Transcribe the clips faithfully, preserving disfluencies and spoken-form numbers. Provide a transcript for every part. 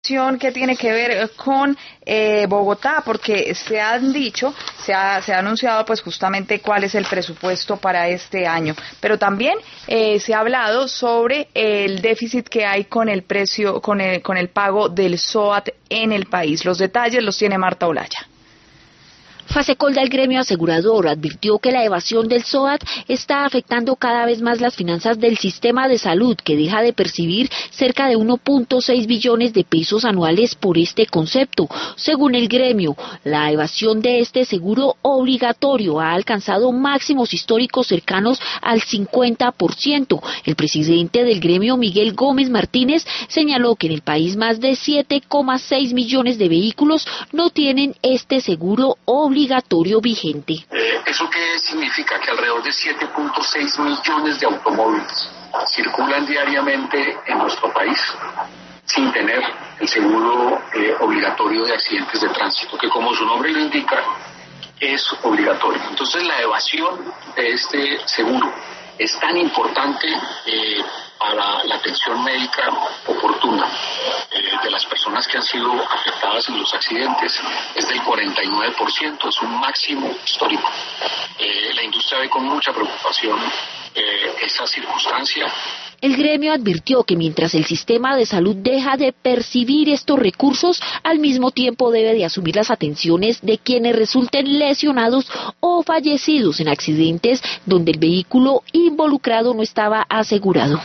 que tiene que ver con eh, Bogotá, porque se han dicho, se ha, se ha anunciado pues justamente cuál es el presupuesto para este año, pero también eh, se ha hablado sobre el déficit que hay con el precio, con el, con el pago del SOAT en el país. Los detalles los tiene Marta Olaya. Fasecolda, el gremio asegurador, advirtió que la evasión del SOAT está afectando cada vez más las finanzas del sistema de salud, que deja de percibir cerca de uno punto seis billones de pesos anuales por este concepto. Según el gremio, la evasión de este seguro obligatorio ha alcanzado máximos históricos cercanos al cincuenta por ciento. El presidente del gremio, Miguel Gómez Martínez, señaló que en el país más de siete coma seis millones de vehículos no tienen este seguro obligatorio. obligatorio vigente. Eh, ¿Eso qué significa? Que alrededor de siete punto seis millones de automóviles circulan diariamente en nuestro país sin tener el seguro eh, obligatorio de accidentes de tránsito, que como su nombre lo indica, es obligatorio. Entonces la evasión de este seguro es tan importante eh, para la atención médica oportuna eh, de las personas que han sido afectadas en los accidentes, es del cuarenta y nueve por ciento, es un máximo histórico. Eh, la industria ve con mucha preocupación eh, esa circunstancia. El gremio advirtió que mientras el sistema de salud deja de percibir estos recursos, al mismo tiempo debe de asumir las atenciones de quienes resulten lesionados o fallecidos en accidentes donde el vehículo involucrado no estaba asegurado.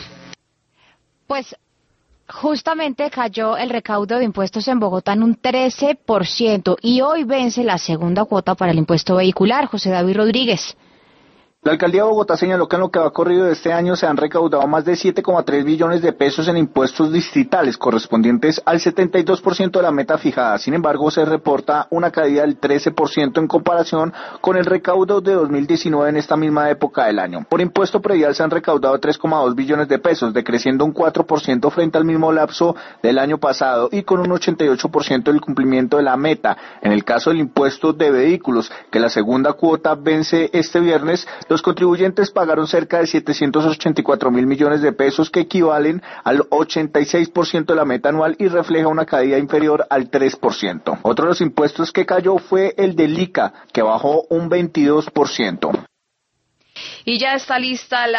Pues justamente cayó el recaudo de impuestos en Bogotá en un trece por ciento y hoy vence la segunda cuota para el impuesto vehicular. José David Rodríguez. La alcaldía de Bogotá señaló que en lo que va corrido de este año se han recaudado más de siete coma tres billones de pesos en impuestos distritales, correspondientes al setenta y dos por ciento de la meta fijada. Sin embargo, se reporta una caída del trece por ciento en comparación con el recaudo de dos mil diecinueve en esta misma época del año. Por impuesto predial se han recaudado tres coma dos billones de pesos, decreciendo un cuatro por ciento frente al mismo lapso del año pasado y con un ochenta y ocho por ciento del cumplimiento de la meta. En el caso del impuesto de vehículos, que la segunda cuota vence este viernes, los contribuyentes pagaron cerca de setecientos ochenta y cuatro mil millones de pesos, que equivalen al ochenta y seis por ciento de la meta anual y refleja una caída inferior al tres por ciento. Otro de los impuestos que cayó fue el del ICA, que bajó un veintidós por ciento. Y ya está lista la